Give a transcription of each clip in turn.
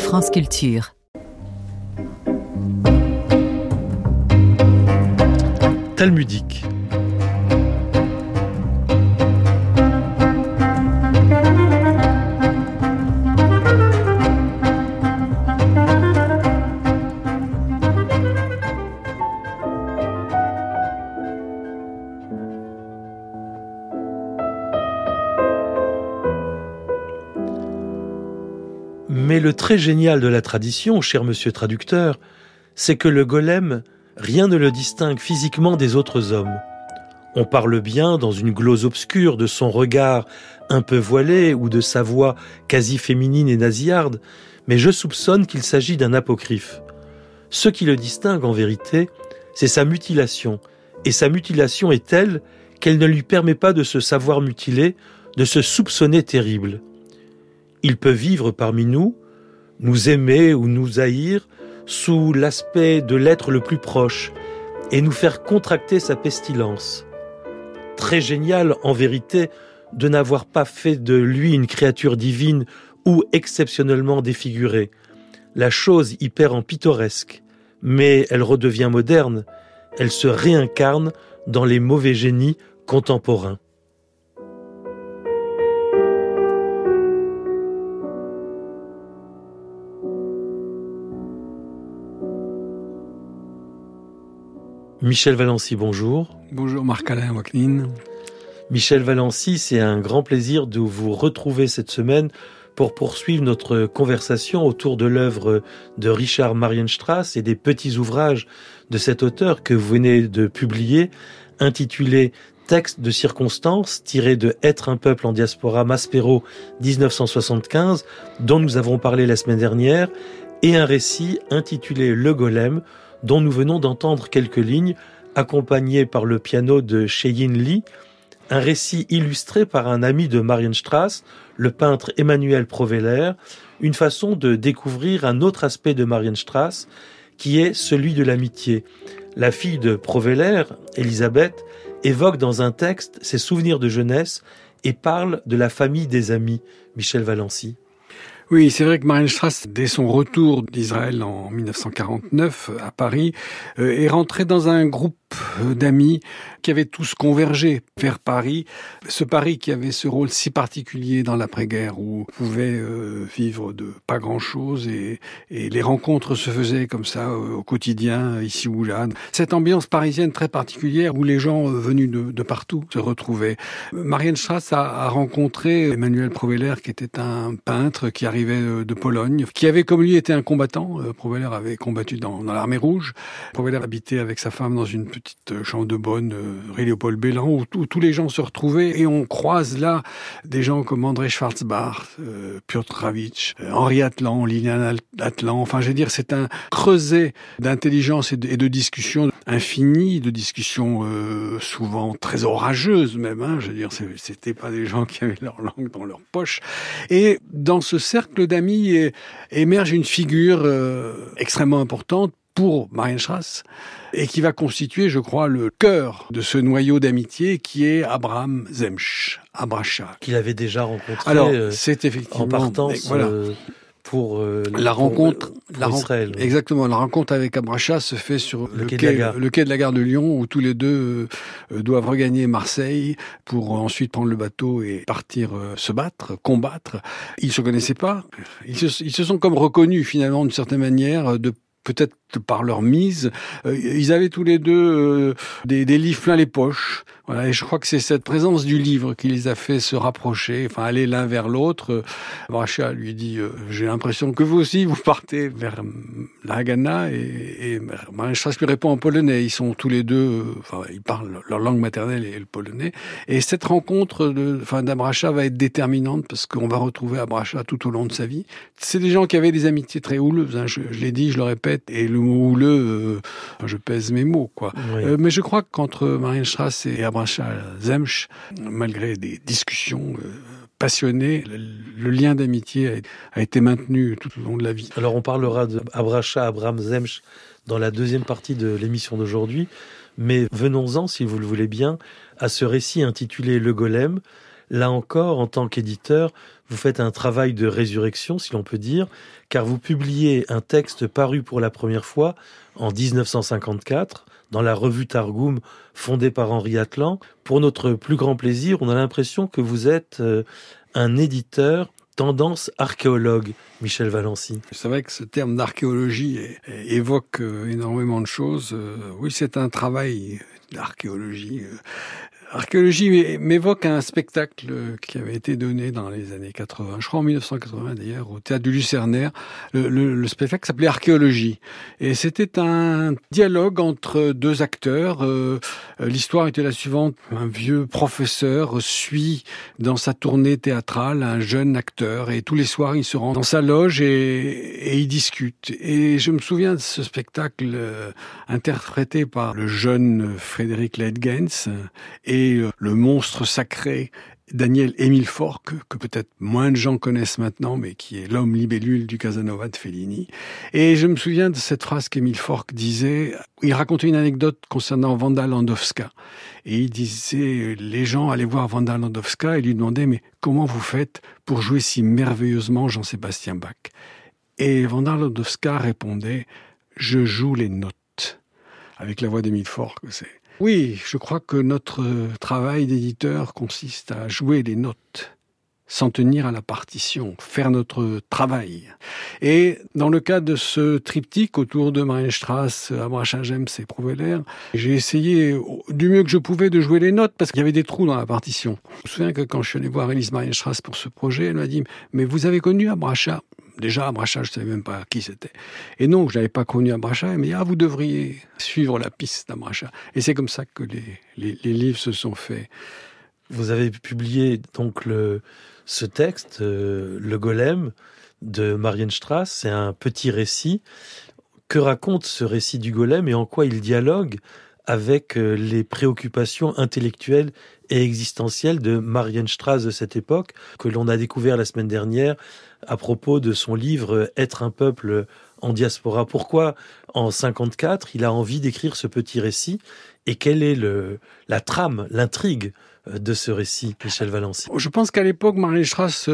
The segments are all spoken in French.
France Culture. Talmudique. Mais le très génial de la tradition, cher monsieur traducteur, c'est que le golem, rien ne le distingue physiquement des autres hommes. On parle bien, dans une glose obscure, de son regard un peu voilé ou de sa voix quasi féminine et nasillarde, mais je soupçonne qu'il s'agit d'un apocryphe. Ce qui le distingue en vérité, c'est sa mutilation, et sa mutilation est telle qu'elle ne lui permet pas de se savoir mutilé, de se soupçonner terrible. Il peut vivre parmi nous, nous aimer ou nous haïr sous l'aspect de l'être le plus proche et nous faire contracter sa pestilence. Très génial, en vérité, de n'avoir pas fait de lui une créature divine ou exceptionnellement défigurée. La chose y perd en pittoresque, mais elle redevient moderne, elle se réincarne dans les mauvais génies contemporains. Michel Valency, bonjour. Bonjour Marc-Alain Wacklin. Michel Valency, c'est un grand plaisir de vous retrouver cette semaine pour poursuivre notre conversation autour de l'œuvre de Richard Marienstrass et des petits ouvrages de cet auteur que vous venez de publier, intitulé Texte de circonstance, tiré de Être un peuple en diaspora, Maspero, 1975, dont nous avons parlé la semaine dernière, et un récit intitulé Le Golem, dont nous venons d'entendre quelques lignes, accompagnées par le piano de Cheyenne Lee, un récit illustré par un ami de Marienstrass, le peintre Emmanuel Proveller, une façon de découvrir un autre aspect de Marienstrass, qui est celui de l'amitié. La fille de Proveller, Elisabeth, évoque dans un texte ses souvenirs de jeunesse et parle de la famille des amis. Michel Valency. Oui, c'est vrai que Marienstrass, dès son retour d'Israël en 1949 à Paris, est rentré dans un groupe d'amis qui avaient tous convergé vers Paris. Ce Paris qui avait ce rôle si particulier dans l'après-guerre où on pouvait vivre de pas grand-chose et les rencontres se faisaient comme ça au quotidien, ici ou là. Cette ambiance parisienne très particulière où les gens venus de partout se retrouvaient. Marienstrass a rencontré Emmanuel Proveller qui était un peintre qui arrivait de Pologne, qui avait comme lui été un combattant. Proveller avait combattu dans l'armée rouge. Proveller habitait avec sa femme dans une petite chambre de bonne, rue Léopold Bellan, où tous les gens se retrouvaient, et on croise là des gens comme André Schwarzbach, Piotr Rawicz, Henri Atlan, Lilian Atlan. Enfin, je veux dire, c'est un creuset d'intelligence et de discussions infinies, de discussions souvent très orageuses même. Hein, je veux dire, c'était pas des gens qui avaient leur langue dans leur poche. Et dans ce cercle d'amis émerge une figure extrêmement importante pour Marienstrass, et qui va constituer, je crois, le cœur de ce noyau d'amitié qui est Abraham Zemsch, Abracha. Qu'il avait déjà rencontré. Alors, c'est effectivement en partance voilà. pour la rencontre, pour Israël. Exactement, la rencontre avec Abracha se fait sur le quai de la gare de Lyon, où tous les deux doivent regagner Marseille pour ensuite prendre le bateau et partir se battre, combattre. Ils se connaissaient pas. Ils se sont comme reconnus finalement d'une certaine manière peut-être par leur mise. Ils avaient tous les deux des livres plein les poches. Voilà, et je crois que c'est cette présence du livre qui les a fait se rapprocher, enfin aller l'un vers l'autre. Abracha lui dit j'ai l'impression que vous aussi vous partez vers la Haganah, et Marienstrass lui répond en polonais. Ils sont tous les deux, ils parlent leur langue maternelle et le polonais. Et cette rencontre d'Abracha va être déterminante parce qu'on va retrouver Abracha tout au long de sa vie. C'est des gens qui avaient des amitiés très houleuses. Hein, je l'ai dit, je le répète, et le mot houleux, je pèse mes mots, quoi. Oui. Mais je crois qu'entre Marienstrass et Abracha Zemsch, malgré des discussions passionnées, le lien d'amitié a été maintenu tout au long de la vie. Alors on parlera d'Abracha Abraham Zemsch dans la deuxième partie de l'émission d'aujourd'hui, mais venons-en, si vous le voulez bien, à ce récit intitulé Le Golem. là encore, en tant qu'éditeur, vous faites un travail de résurrection, si l'on peut dire, car vous publiez un texte paru pour la première fois en 1954, dans la revue Targum, fondée par Henri Atlan. Pour notre plus grand plaisir, on a l'impression que vous êtes un éditeur tendance archéologue, Michel Valency. C'est vrai que ce terme d'archéologie évoque énormément de choses. Oui, c'est un travail d'archéologie. Archéologie m'évoque un spectacle qui avait été donné dans les années 80, je crois en 1980 d'ailleurs, au Théâtre du Lucernaire. Le spectacle s'appelait Archéologie. Et c'était un dialogue entre deux acteurs. L'histoire était la suivante. Un vieux professeur suit dans sa tournée théâtrale un jeune acteur. Et tous les soirs, il se rend dans sa loge et il discute. Et je me souviens de ce spectacle interprété par le jeune Frédéric Leitgens et le monstre sacré Daniel-Émile Faure, que peut-être moins de gens connaissent maintenant, mais qui est l'homme libellule du Casanova de Fellini. Et je me souviens de cette phrase qu'Émile Faure disait. Il racontait une anecdote concernant Wanda Landowska. Et il disait, les gens allaient voir Wanda Landowska et lui demandaient, mais comment vous faites pour jouer si merveilleusement Jean-Sébastien Bach? Et Wanda Landowska répondait, je joue les notes. Avec la voix d'Émile Faure, que c'est. Oui, je crois que notre travail d'éditeur consiste à jouer les notes, s'en tenir à la partition, faire notre travail. Et dans le cas de ce triptyque autour de Marienstrasse, Abracha, James et Prouveller, j'ai essayé du mieux que je pouvais de jouer les notes parce qu'il y avait des trous dans la partition. Je me souviens que quand je suis allé voir Élise Marienstrasse pour ce projet, elle m'a dit « Mais vous avez connu Abracha ?» Déjà, Abracha, je ne savais même pas qui c'était. Et non, je n'avais pas connu Abracha. Elle m'a dit, vous devriez suivre la piste d'Abracha. Et c'est comme ça que les livres se sont faits. Vous avez publié donc ce texte, Le Golem, de Marienstrasse. C'est un petit récit. Que raconte ce récit du Golem et en quoi il dialogue avec les préoccupations intellectuelles et existentielles de Marienstrasse de cette époque, que l'on a découvert la semaine dernière à propos de son livre « Être un peuple en diaspora ». Pourquoi, en 54, il a envie d'écrire ce petit récit et quelle est la trame, l'intrigue de ce récit, Michel Valency? Je pense qu'à l'époque, Marienstrasse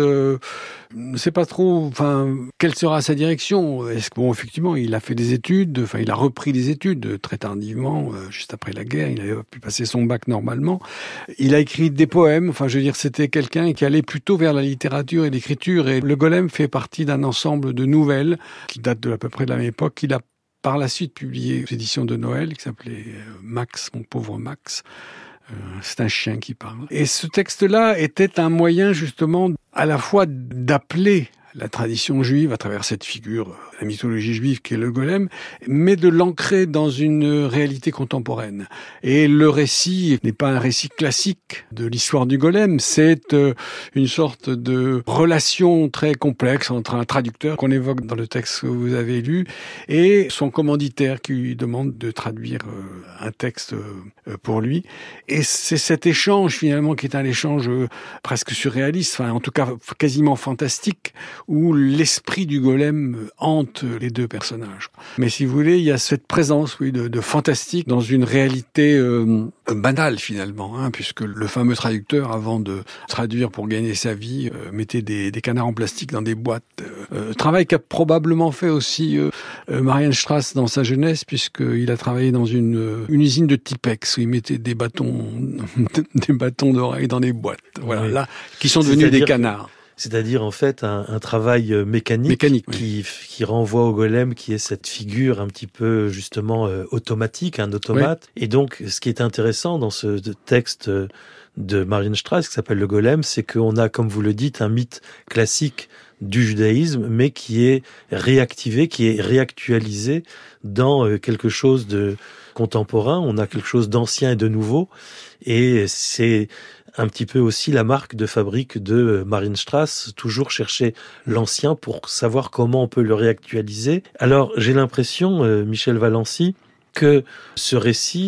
ne sait pas trop, quelle sera sa direction. Est-ce que, effectivement, il a fait des études, il a repris des études très tardivement, juste après la guerre. Il avait pu passer son bac normalement. Il a écrit des poèmes. C'était quelqu'un qui allait plutôt vers la littérature et l'écriture. Et Le Golem fait partie d'un ensemble de nouvelles qui datent de à peu près de la même époque. Il a par la suite publié aux éditions de Noël, qui s'appelait Max, mon pauvre Max. C'est un chien qui parle. Et ce texte-là était un moyen justement à la fois d'appeler la tradition juive à travers cette figure, la mythologie juive qui est le golem, mais de l'ancrer dans une réalité contemporaine. Et le récit n'est pas un récit classique de l'histoire du golem, c'est une sorte de relation très complexe entre un traducteur qu'on évoque dans le texte que vous avez lu et son commanditaire qui lui demande de traduire un texte pour lui. Et c'est cet échange finalement qui est un échange presque surréaliste, en tout cas quasiment fantastique, où l'esprit du golem hante les deux personnages. Mais si vous voulez, il y a cette présence, de fantastique dans une réalité banale finalement, puisque le fameux traducteur, avant de traduire pour gagner sa vie, mettait des canards en plastique dans des boîtes. Travail qu'a probablement fait aussi Marienstrasse dans sa jeunesse, puisqu'il a travaillé dans une usine de Tipex où il mettait des bâtons d'oreilles dans des boîtes. Voilà, là, qui sont devenus des canards. C'est-à-dire en fait un travail mécanique qui renvoie au golem, qui est cette figure un petit peu justement automatique, un automate. Oui. Et donc ce qui est intéressant dans ce texte de Marienstrasse qui s'appelle Le Golem, c'est qu'on a, comme vous le dites, un mythe classique du judaïsme, mais qui est réactivé, qui est réactualisé dans quelque chose de contemporain. On a quelque chose d'ancien et de nouveau, et c'est un petit peu aussi la marque de fabrique de Marienstrasse, toujours chercher l'ancien pour savoir comment on peut le réactualiser. Alors, j'ai l'impression, Michel Valency, que ce récit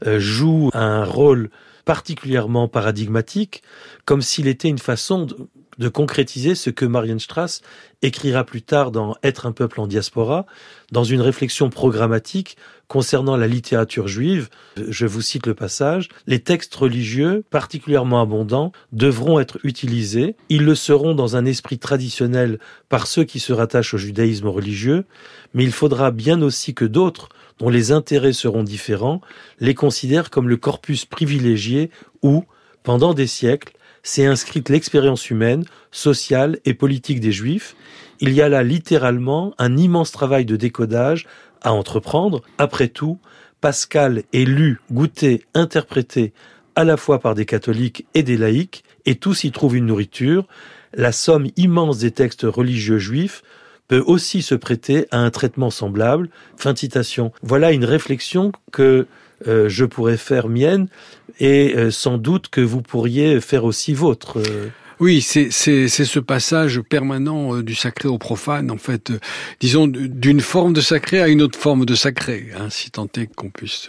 joue un rôle particulièrement paradigmatique, comme s'il était une façon de concrétiser ce que Marienstrass écrira plus tard dans Être un peuple en diaspora, dans une réflexion programmatique concernant la littérature juive. Je vous cite le passage: « Les textes religieux, particulièrement abondants, devront être utilisés. Ils le seront dans un esprit traditionnel par ceux qui se rattachent au judaïsme religieux, mais il faudra bien aussi que d'autres, dont les intérêts seront différents, les considèrent comme le corpus privilégié où, pendant des siècles, s'est inscrite l'expérience humaine, sociale et politique des Juifs. Il y a là littéralement un immense travail de décodage à entreprendre. Après tout, Pascal est lu, goûté, interprété à la fois par des catholiques et des laïcs, et tous y trouvent une nourriture. La somme immense des textes religieux juifs peut aussi se prêter à un traitement semblable. » Fin de citation. Voilà une réflexion que je pourrais faire mienne, et sans doute que vous pourriez faire aussi vôtre. Oui, c'est ce passage permanent du sacré au profane, en fait, disons, d'une forme de sacré à une autre forme de sacré, hein, si tant est qu'on puisse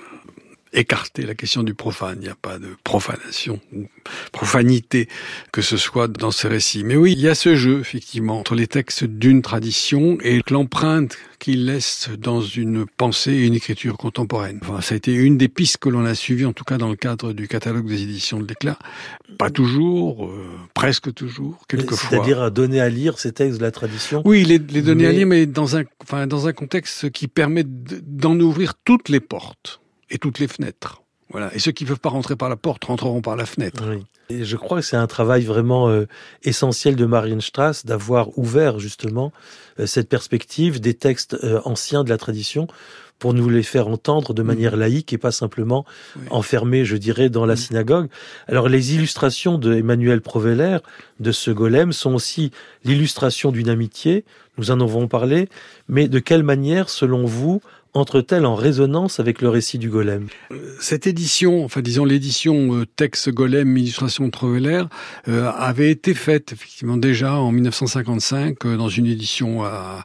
écarter la question du profane. Il n'y a pas de profanation ou profanité que ce soit dans ces récits. Mais oui, il y a ce jeu, effectivement, entre les textes d'une tradition et l'empreinte qu'ils laissent dans une pensée et une écriture contemporaine. Enfin, ça a été une des pistes que l'on a suivies, en tout cas dans le cadre du catalogue des éditions de l'Éclat. Pas toujours, presque toujours, quelquefois. C'est-à-dire à donner à lire ces textes de la tradition. Oui, les donner à lire, mais dans un contexte qui permet d'en ouvrir toutes les portes et toutes les fenêtres. Voilà. Et ceux qui ne peuvent pas rentrer par la porte rentreront par la fenêtre. Oui. Et je crois que c'est un travail vraiment essentiel de Marienstrass d'avoir ouvert justement cette perspective des textes anciens de la tradition pour nous les faire entendre de manière laïque et pas simplement enfermés, je dirais, dans la synagogue. Alors les illustrations de Emmanuel Proveller, de ce golem, sont aussi l'illustration d'une amitié, nous en avons parlé, mais de quelle manière, selon vous, entre-t-elle en résonance avec le récit du golem? Cette édition, enfin disons l'édition texte golem, illustration Troveller, avait été faite effectivement déjà en 1955 dans une édition à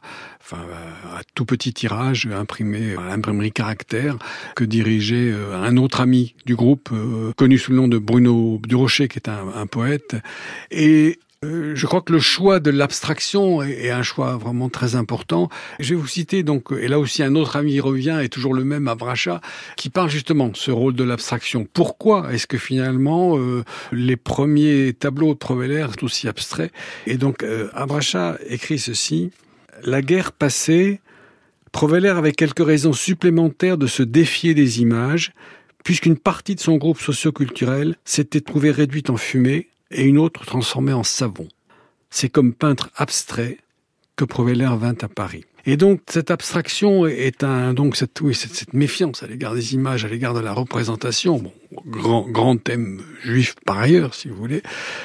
tout petit tirage, imprimé à l'imprimerie Caractère, que dirigeait un autre ami du groupe, connu sous le nom de Bruno Durocher, qui est un poète. Et je crois que le choix de l'abstraction est un choix vraiment très important. Je vais vous citer donc, et là aussi un autre ami revient, et toujours le même, Abracha, qui parle justement de ce rôle de l'abstraction. Pourquoi est-ce que finalement les premiers tableaux de Proveller sont aussi abstraits? Et donc Abracha écrit ceci: la guerre passée, Proveller avait quelques raisons supplémentaires de se défier des images, puisqu'une partie de son groupe socio-culturel s'était trouvée réduite en fumée, et une autre transformée en savon. C'est comme peintre abstrait que Proveller vint à Paris. Et donc, cette abstraction est cette méfiance à l'égard des images, à l'égard de la représentation, grand thème juif par ailleurs, si vous voulez,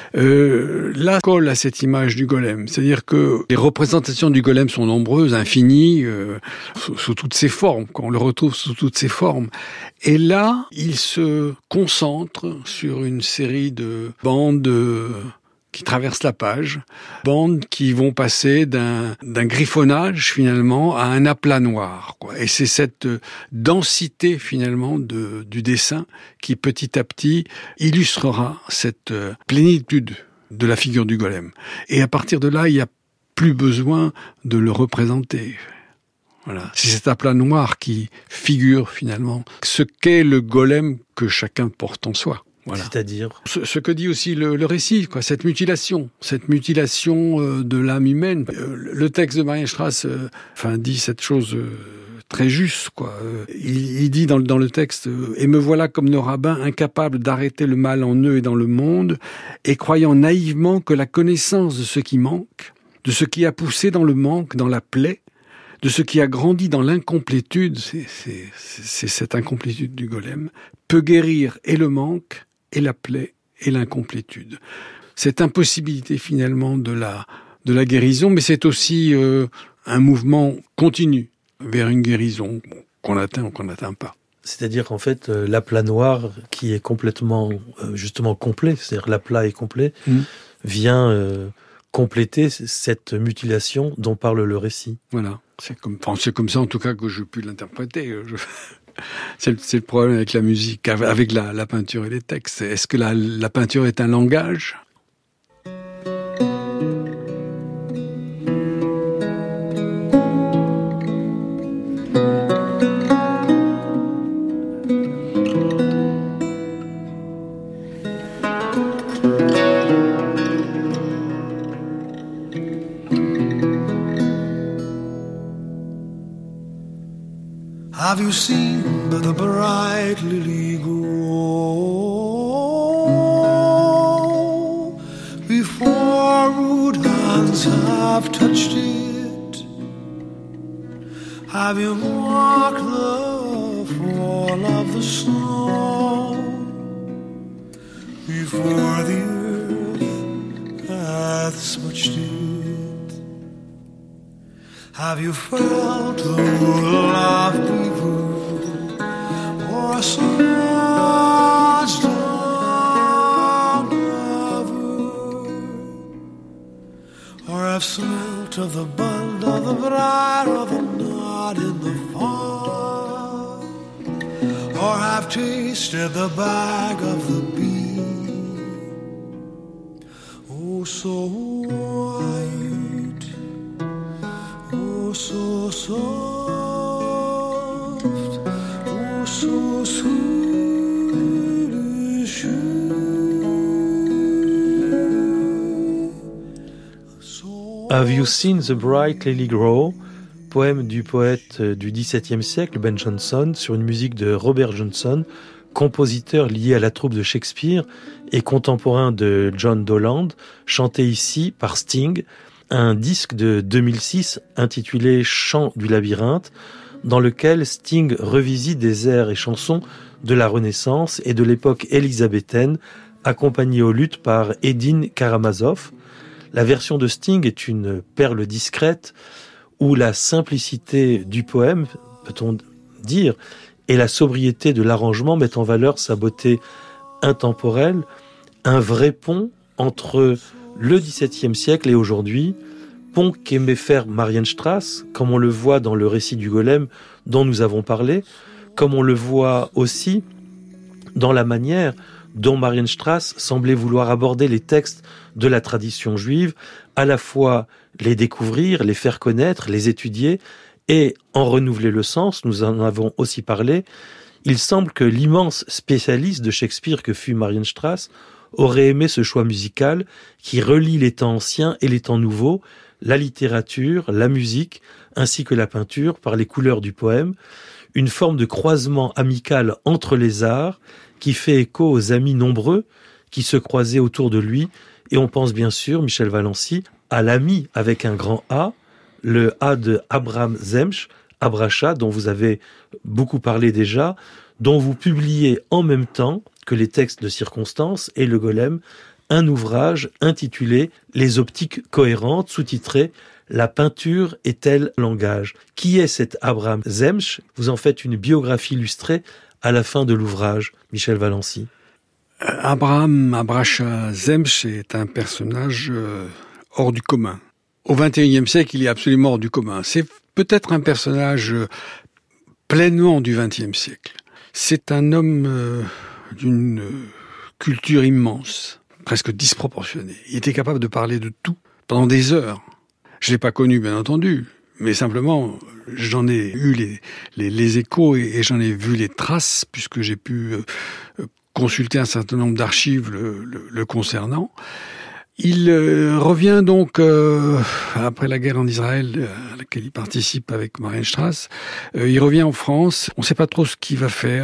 là colle à cette image du golem. C'est-à-dire que les représentations du golem sont nombreuses, infinies, sous toutes ses formes, qu'on le retrouve sous toutes ses formes. Et là, il se concentre sur une série de bandes qui traversent la page, bandes qui vont passer d'un griffonnage finalement à un aplat noir, quoi. Et c'est cette densité finalement du dessin qui petit à petit illustrera cette plénitude de la figure du golem. Et à partir de là, il n'y a plus besoin de le représenter. Voilà. C'est cet aplat noir qui figure finalement ce qu'est le golem que chacun porte en soi. Voilà. C'est-à-dire ce que dit aussi le récit, quoi, cette mutilation de l'âme humaine. Le texte de Marienstrass dit cette chose très juste, quoi. Il dit dans le texte: et me voilà comme nos rabbins, incapables d'arrêter le mal en eux et dans le monde, et croyant naïvement que la connaissance de ce qui manque, de ce qui a poussé dans le manque, dans la plaie, de ce qui a grandi dans l'incomplétude, c'est cette incomplétude du golem, peut guérir et le manque, et la plaie, et l'incomplétude. Cette impossibilité finalement de la guérison, mais c'est aussi un mouvement continu vers une guérison qu'on atteint ou qu'on n'atteint pas. C'est-à-dire qu'en fait, l'aplat noir, qui est complètement, justement complet, c'est-à-dire l'aplat est complet, vient compléter cette mutilation dont parle le récit. Voilà, c'est comme ça en tout cas que je puis l'interpréter. C'est le problème avec la musique, avec la peinture et les textes. Est-ce que la peinture est un langage ? Have you seen the bright lily grow before rude hands have touched it? Have you marked the fall of the snow before the earth hath smudged it? Have you felt the wool of beaver or a smudged down river, or have smelt of the bud of the briar or the knot in the fall, or have tasted the bag of the bee? Oh, so white, oh, so soft, oh, so sweet is she. Have you seen the bright lily grow? Poème du poète du XVIIe siècle, Ben Jonson, sur une musique de Robert Johnson, compositeur lié à la troupe de Shakespeare et contemporain de John Dowland, chanté ici par Sting, un disque de 2006 intitulé Chants du labyrinthe, dans lequel Sting revisite des airs et chansons de la Renaissance et de l'époque élisabéthaine, accompagné au luth par Edin Karamazov. La version de Sting est une perle discrète où la simplicité du poème, peut-on dire, et la sobriété de l'arrangement mettent en valeur sa beauté intemporelle, un vrai pont entre le XVIIe siècle et aujourd'hui, pont qu'aimait faire Marienstrass, comme on le voit dans le récit du Golem dont nous avons parlé, comme on le voit aussi dans la manière dont Marienstrass semblait vouloir aborder les textes de la tradition juive, à la fois les découvrir, les faire connaître, les étudier et en renouveler le sens. Nous en avons aussi parlé. Il semble que l'immense spécialiste de Shakespeare que fut Marienstrass aurait aimé ce choix musical qui relie les temps anciens et les temps nouveaux, la littérature, la musique, ainsi que la peinture par les couleurs du poème, une forme de croisement amical entre les arts qui fait écho aux amis nombreux qui se croisaient autour de lui. Et on pense bien sûr, Michel Valency, à l'ami avec un grand A, le A de Abraham Zemsch, Abracha, dont vous avez beaucoup parlé déjà, dont vous publiez en même temps que les textes de circonstance et le Golem, un ouvrage intitulé « Les optiques cohérentes », sous-titré « La peinture est-elle langage ?» Qui est cet Abraham Zemsch? Vous en faites une biographie illustrée à la fin de l'ouvrage, Michel Valency. Abraham Abracha Zemsch est un personnage hors du commun. Au XXIe siècle, il est absolument hors du commun. C'est peut-être un personnage pleinement du XXe siècle. C'est un homme d'une culture immense, presque disproportionnée. Il était capable de parler de tout pendant des heures. Je l'ai pas connu, bien entendu, mais simplement, j'en ai eu les échos et j'en ai vu les traces, puisque j'ai pu consulter un certain nombre d'archives le concernant. Il revient donc, après la guerre en Israël, à laquelle il participe avec Marienstrass, il revient en France, on ne sait pas trop ce qu'il va faire.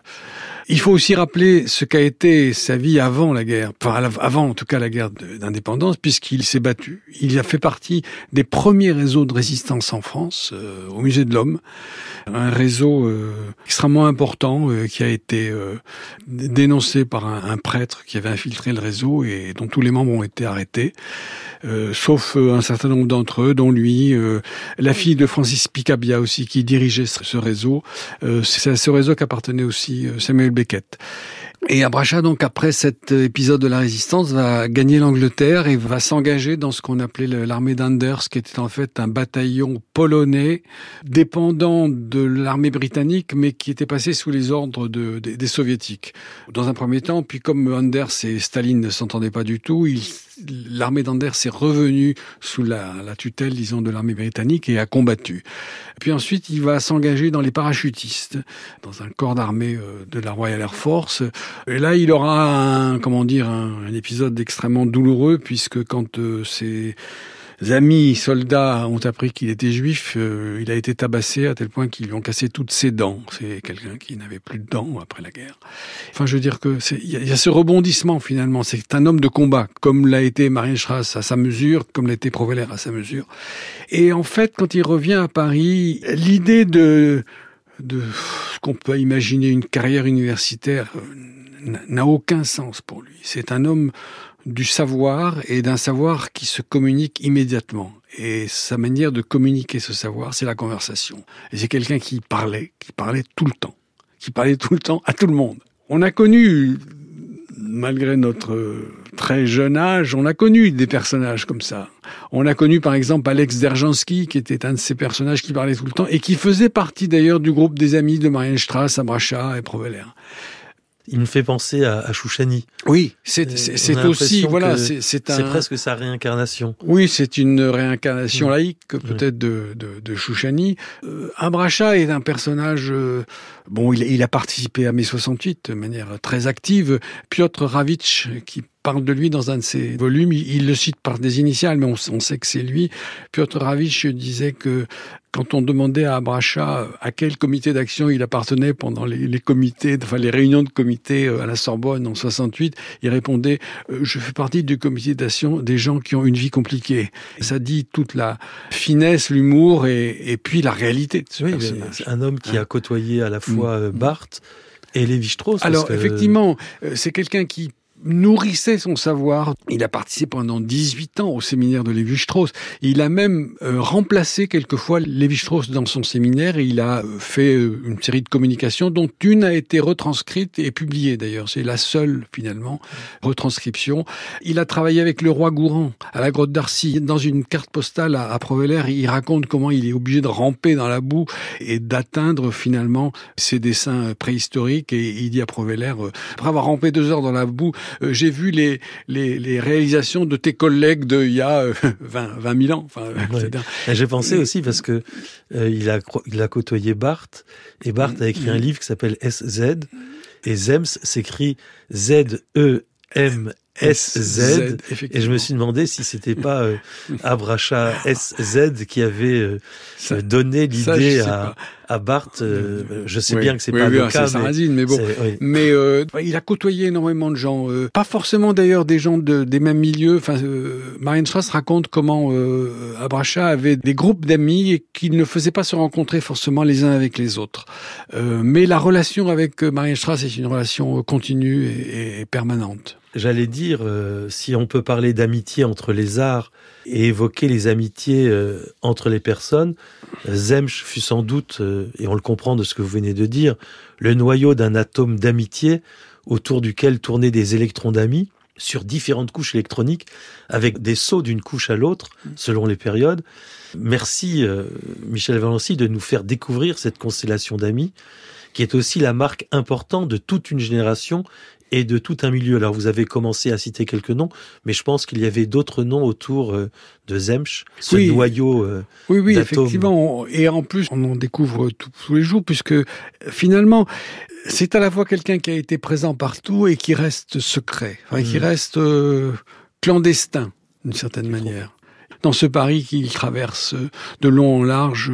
Il faut aussi rappeler ce qu'a été sa vie avant la guerre, enfin avant en tout cas la guerre d'indépendance, puisqu'il s'est battu. Il a fait partie des premiers réseaux de résistance en France, au Musée de l'Homme, un réseau extrêmement important qui a été dénoncé par un prêtre qui avait infiltré le réseau et dont tous les membres ont été arrêtés, sauf un certain nombre d'entre eux, dont lui, la fille de Francis Picabia aussi, qui dirigeait ce réseau. C'est à ce réseau qu'appartenait aussi Samuel Beckett. Et Abracha, donc, après cet épisode de la Résistance, va gagner l'Angleterre et va s'engager dans ce qu'on appelait l'armée d'Anders, qui était en fait un bataillon polonais dépendant de l'armée britannique, mais qui était passé sous les ordres des soviétiques. Dans un premier temps, puis comme Anders et Staline ne s'entendaient pas du tout, l'armée d'Anders est revenue sous la tutelle, disons, de l'armée britannique et a combattu. Puis ensuite, il va s'engager dans les parachutistes, dans un corps d'armée de la Royal Air Force. Et là, il aura un épisode extrêmement douloureux, puisque quand amis soldats ont appris qu'il était juif, il a été tabassé à tel point qu'ils lui ont cassé toutes ses dents. C'est quelqu'un qui n'avait plus de dents après la guerre. Enfin, je veux dire que il y a ce rebondissement finalement. C'est un homme de combat, comme l'a été Marienstrass à sa mesure, comme l'a été Proveller à sa mesure. Et en fait, quand il revient à Paris, l'idée de ce qu'on peut imaginer une carrière universitaire n'a aucun sens pour lui. C'est un homme du savoir et d'un savoir qui se communique immédiatement. Et sa manière de communiquer ce savoir, c'est la conversation. Et c'est quelqu'un qui parlait tout le temps à tout le monde. On a connu, malgré notre très jeune âge, on a connu des personnages comme ça. On a connu par exemple Alex Derjanski, qui était un de ces personnages qui parlait tout le temps et qui faisait partie d'ailleurs du groupe des amis de Marienstrass, Abrascha et Proveller. Il me fait penser à Chouchani. Oui, c'est aussi, voilà, c'est presque sa réincarnation. Oui, c'est une réincarnation laïque, peut-être de Chouchani. Abrascha est un personnage, il a participé à mai 68 de manière très active. Piotr Rawicz, qui parle de lui dans un de ses volumes, il le cite par des initiales, mais on sait que c'est lui. Piotr Rawicz disait que quand on demandait à Abrascha à quel comité d'action il appartenait pendant les réunions de comité à la Sorbonne en 68, il répondait je fais partie du comité d'action des gens qui ont une vie compliquée. Ça dit toute la finesse, l'humour et puis la réalité de ce personnage. C'est un homme qui a côtoyé à la fois Barthes et Lévi-Strauss. Alors effectivement, c'est quelqu'un qui nourrissait son savoir. Il a participé pendant 18 ans au séminaire de Lévi-Strauss. Il a même remplacé quelquefois Lévi-Strauss dans son séminaire et il a fait une série de communications dont une a été retranscrite et publiée d'ailleurs. C'est la seule, finalement, retranscription. Il a travaillé avec le roi Gourand à la grotte d'Arcy. Dans une carte postale à Proveller, il raconte comment il est obligé de ramper dans la boue et d'atteindre finalement ses dessins préhistoriques. Et il dit à Proveller, après avoir rampé 2 heures dans la boue, j'ai vu les réalisations de tes collègues d'il y a 20 000 ans. Enfin, j'ai pensé aussi parce que il a côtoyé Barthes et Barthes a écrit un livre qui s'appelle SZ et Zems s'écrit Z-E-M-S-Z et je me suis demandé si c'était pas Abrascha SZ qui avait donné l'idée à Barthes. Je sais bien que c'est pas le cas, mais bon. Mais il a côtoyé énormément de gens, pas forcément d'ailleurs des gens des mêmes milieux. Enfin, Marienstrass raconte comment Abrascha avait des groupes d'amis et qu'ils ne faisaient pas se rencontrer forcément les uns avec les autres. Mais la relation avec Marienstrass est une relation continue et permanente. J'allais dire, si on peut parler d'amitié entre les arts et évoquer les amitiés entre les personnes, Zemsch fut sans doute, et on le comprend de ce que vous venez de dire, le noyau d'un atome d'amitié autour duquel tournaient des électrons d'amis sur différentes couches électroniques, avec des sauts d'une couche à l'autre, selon les périodes. Merci, Michel Valency, de nous faire découvrir cette constellation d'amis, qui est aussi la marque importante de toute une génération et de tout un milieu. Alors, vous avez commencé à citer quelques noms, mais je pense qu'il y avait d'autres noms autour de Zemsch, ce noyau Oui, d'atomes. Effectivement. Et en plus, on en découvre tous les jours, puisque finalement, c'est à la fois quelqu'un qui a été présent partout et qui reste secret, qui reste clandestin, d'une certaine manière. Dans ce Paris qu'il traverse de long en large,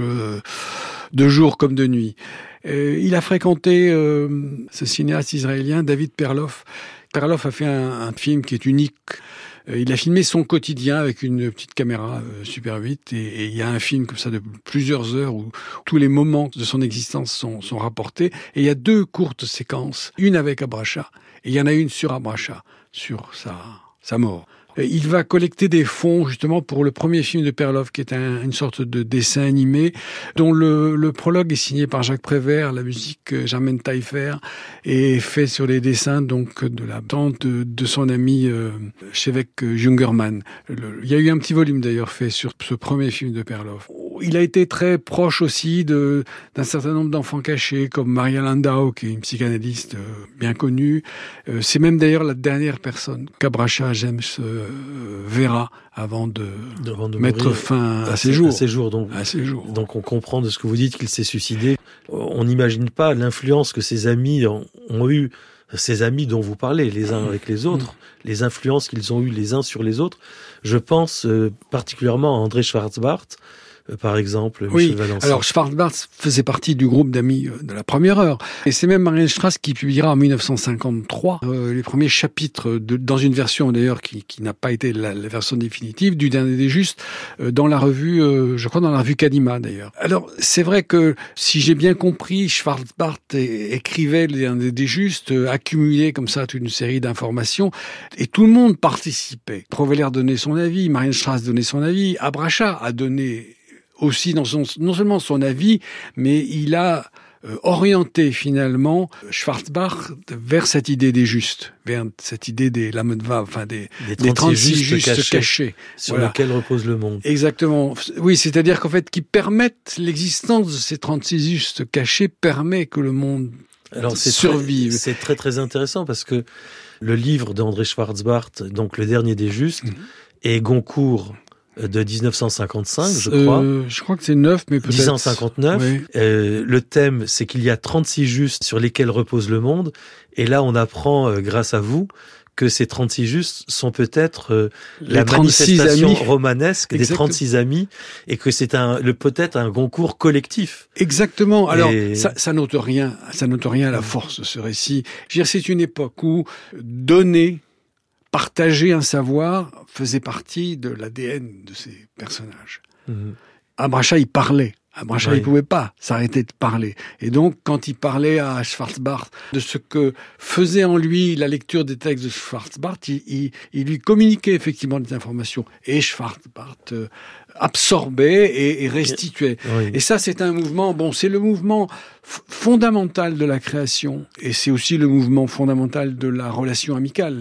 de jour comme de nuit. Il a fréquenté ce cinéaste israélien, David Perloff. Perloff a fait un film qui est unique. Il a filmé son quotidien avec une petite caméra Super 8 et il y a un film comme ça de plusieurs heures où tous les moments de son existence sont rapportés. Et il y a 2 courtes séquences, une avec Abrascha et il y en a une sur Abrascha, sur sa mort. Il va collecter des fonds justement pour le premier film de Perloff, qui est une sorte de dessin animé, dont le prologue est signé par Jacques Prévert, la musique Germaine Taillefer, et fait sur les dessins donc de la tante de son ami Chevek Jungermann. Il y a eu un petit volume d'ailleurs fait sur ce premier film de Perloff. Il a été très proche aussi d'un certain nombre d'enfants cachés, comme Maria Landau, qui est une psychanalyste bien connue. C'est même d'ailleurs la dernière personne qu'Abrascha Zemsch verra avant de mettre fin à ses jours. Donc on comprend de ce que vous dites qu'il s'est suicidé. On n'imagine pas l'influence que ses amis ont eu ces amis dont vous parlez, les uns avec les autres, les influences qu'ils ont eues les uns sur les autres. Je pense particulièrement à André Schwarzbart, par exemple, Michel Valency. Alors Schwarzbart faisait partie du groupe d'amis de la première heure. Et c'est même Marianne Strass qui publiera en 1953 les premiers chapitres, dans une version d'ailleurs qui n'a pas été la version définitive, du Dernier des Justes, dans la revue, je crois dans la revue Kadima d'ailleurs. Alors c'est vrai que, si j'ai bien compris, Schwarzbart écrivait le Dernier des Justes, accumulait comme ça toute une série d'informations, et tout le monde participait. Proveller donnait son avis, Marianne Strass donnait son avis, Abracha a donné aussi non seulement son avis, mais il a orienté finalement Schwarzbart vers cette idée des justes, vers cette idée des Lamedva, enfin des 36 justes cachés sur lesquels repose le monde. Exactement. Oui, c'est-à-dire qu'en fait, qui permettent l'existence de ces 36 justes cachés permet que le monde survive. C'est très très intéressant parce que le livre d'André Schwarzbart, donc Le Dernier des Justes, et Goncourt de 1955, je crois. Je crois que c'est 9, mais peut-être... 1959. Oui. Le thème, c'est qu'il y a 36 justes sur lesquels repose le monde. Et là, on apprend, grâce à vous, que ces 36 justes sont peut-être la manifestation romanesque Exactement. Des 36 amis, et que c'est peut-être un Goncourt collectif. Exactement. Alors, ça n'ôte rien à la force, ce récit. Je veux dire, c'est une époque où donner, partager un savoir faisait partie de l'ADN de ces personnages. Abracha, il parlait. Abracha, il pouvait pas s'arrêter de parler. Et donc, quand il parlait à Schwarzbart de ce que faisait en lui la lecture des textes de Schwarzbart, il lui communiquait effectivement des informations. Et Schwarzbart absorbait et restituait. Oui. Et ça, c'est un mouvement, c'est le mouvement fondamental de la création, et c'est aussi le mouvement fondamental de la relation amicale.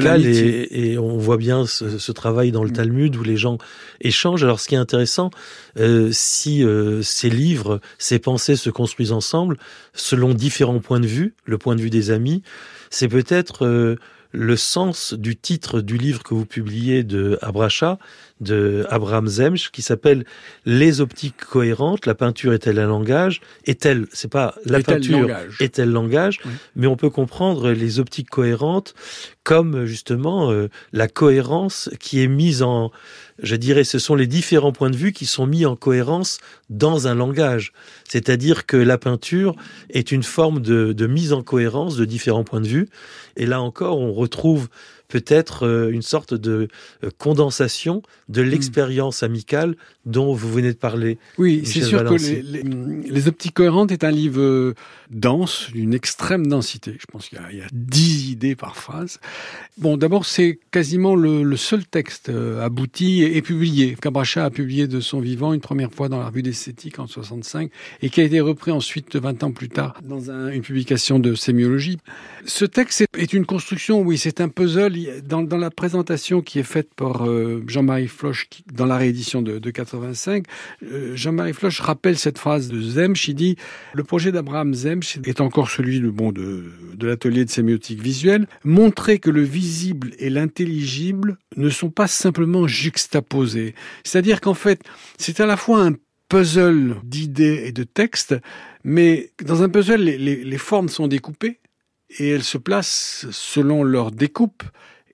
Et on voit bien ce travail dans le Talmud où les gens échangent. Alors, ce qui est intéressant, si ces livres, ces pensées se construisent ensemble, selon différents points de vue, le point de vue des amis, c'est peut-être le sens du titre du livre que vous publiez de Abracha, de Abraham Zemsch, qui s'appelle « Les optiques cohérentes, la peinture est-elle un langage ?» Est-elle, c'est pas la peinture est-elle langage, oui. Mais on peut comprendre les optiques cohérentes comme justement la cohérence qui est mise en... Je dirais, ce sont les différents points de vue qui sont mis en cohérence dans un langage. C'est-à-dire que la peinture est une forme de mise en cohérence de différents points de vue. Et là encore, on retrouve peut-être une sorte de condensation de l'expérience amicale dont vous venez de parler. Oui, Michel c'est sûr Valency. que les optiques cohérentes est un livre dense, d'une extrême densité. Je pense qu'il y a 10 idées par phrase. Bon, d'abord, c'est quasiment le seul texte abouti et publié, qu'Abracha a publié de son vivant une première fois dans la revue d'esthétique en 65 et qui a été repris ensuite 20 ans plus tard dans une publication de sémiologie. Ce texte est une construction, oui, c'est un puzzle. Dans la présentation qui est faite par Jean-Marie Floch dans la réédition de 85, Jean-Marie Floch rappelle cette phrase de Zemsch. Il dit « Le projet d'Abraham Zemsch est encore celui de l'atelier de sémiotique visuelle. Montrer que le visible et l'intelligible ne sont pas simplement juxtaposés. » C'est-à-dire qu'en fait, c'est à la fois un puzzle d'idées et de textes, mais dans un puzzle, les formes sont découpées et elles se placent selon leur découpe.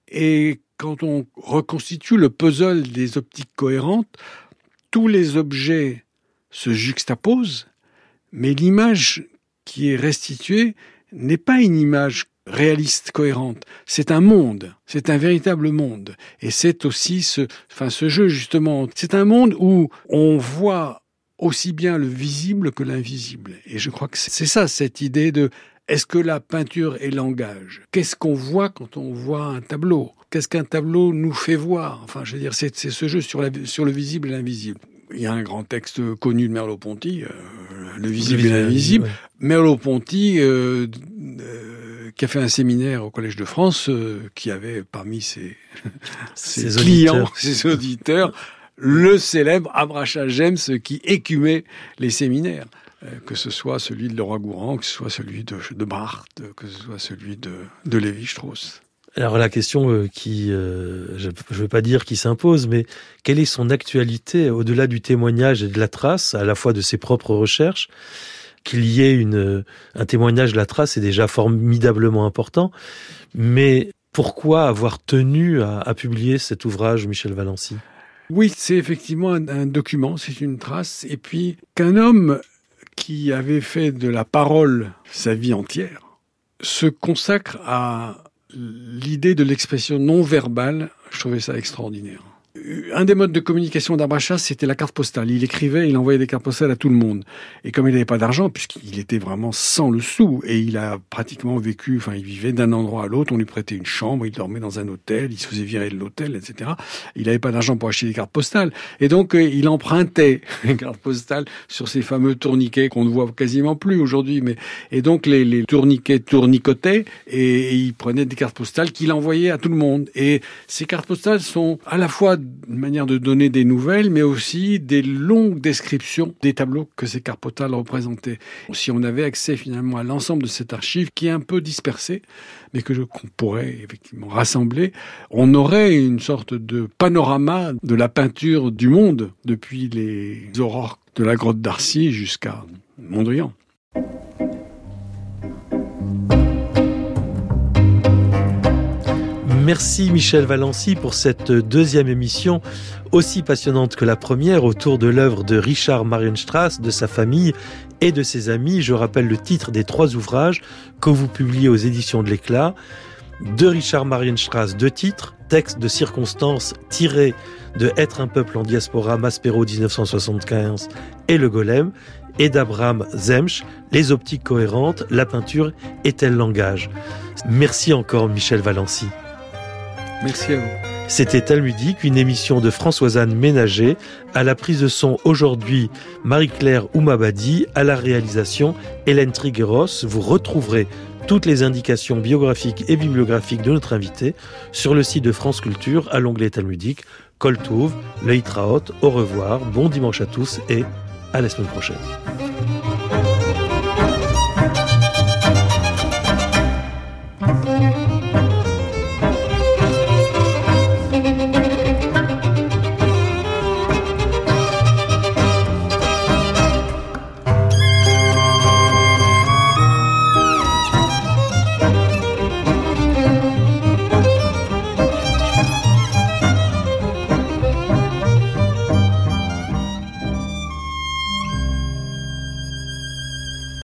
Et quand on reconstitue le puzzle des optiques cohérentes, tous les objets se juxtaposent, mais l'image qui est restituée n'est pas une image réaliste, cohérente. C'est un monde, c'est un véritable monde. Et c'est aussi ce jeu, justement. C'est un monde où on voit aussi bien le visible que l'invisible. Et je crois que c'est ça, cette idée de est-ce que la peinture est langage ? Qu'est-ce qu'on voit quand on voit un tableau ? Qu'est-ce qu'un tableau nous fait voir ? Enfin, je veux dire, c'est ce jeu sur le visible et l'invisible. Il y a un grand texte connu de Merleau-Ponty, Le visible et l'invisible. Ouais. Merleau-Ponty, qui a fait un séminaire au Collège de France, qui avait parmi ses clients, ses auditeurs, le célèbre Abracha James qui écumait les séminaires. Que ce soit celui de Leroy-Gourhan, que ce soit celui de Barthes, que ce soit celui de Lévi-Strauss. Alors la question je ne veux pas dire qui s'impose, mais quelle est son actualité au-delà du témoignage et de la trace, à la fois de ses propres recherches ? qu'il y ait un témoignage de la trace est déjà formidablement important. Mais pourquoi avoir tenu à publier cet ouvrage, Michel Valency ? Oui, c'est effectivement un document, c'est une trace. Et puis, qu'un homme qui avait fait de la parole sa vie entière se consacre à l'idée de l'expression non verbale, je trouvais ça extraordinaire. Un des modes de communication d'Abraxas, c'était la carte postale. Il écrivait, il envoyait des cartes postales à tout le monde. Et comme il n'avait pas d'argent, puisqu'il était vraiment sans le sou, et il a pratiquement vécu, il vivait d'un endroit à l'autre, on lui prêtait une chambre, il dormait dans un hôtel, il se faisait virer de l'hôtel, etc. Il n'avait pas d'argent pour acheter des cartes postales. Et donc, il empruntait les cartes postales sur ces fameux tourniquets qu'on ne voit quasiment plus aujourd'hui. Et donc, les tourniquets tournicotaient, et il prenait des cartes postales qu'il envoyait à tout le monde. Et ces cartes postales sont à la fois une manière de donner des nouvelles, mais aussi des longues descriptions des tableaux que ces cartes postales représentaient. Si on avait accès finalement à l'ensemble de cette archive, qui est un peu dispersée, mais qu'on pourrait effectivement rassembler, on aurait une sorte de panorama de la peinture du monde, depuis les aurores de la grotte d'Arcy jusqu'à Mondrian. Merci Michel Valency pour cette deuxième émission aussi passionnante que la première autour de l'œuvre de Richard Marienstrass, de sa famille et de ses amis. Je rappelle le titre des 3 ouvrages que vous publiez aux éditions de l'Éclat. De Richard Marienstrass, 2 titres, texte de circonstances tiré de Être un peuple en diaspora, Maspero 1975 et Le Golem, et d'Abraham Zemsch, Les optiques cohérentes, la peinture et tel langage. Merci encore Michel Valency. Merci à vous. C'était Talmudique, une émission de Françoise-Anne Ménager. À la prise de son aujourd'hui, Marie-Claire Oumabadi. À la réalisation, Hélène Trigueros. Vous retrouverez toutes les indications biographiques et bibliographiques de notre invité sur le site de France Culture à l'onglet Talmudique. Kol Tov, Leitraot, au revoir, bon dimanche à tous et à la semaine prochaine.